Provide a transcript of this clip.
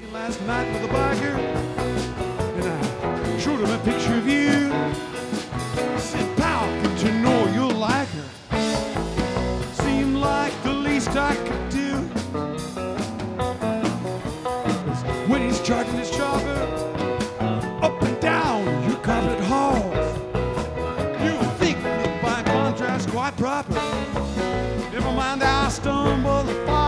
last night with a biker, and I showed him a picture of you. I said, pal, good to know you'll like her. Seemed like the least I could do. When he's charging his chopper up and down your carpet halls, you think me by contrast quite proper. Never mind, I stumble and fall.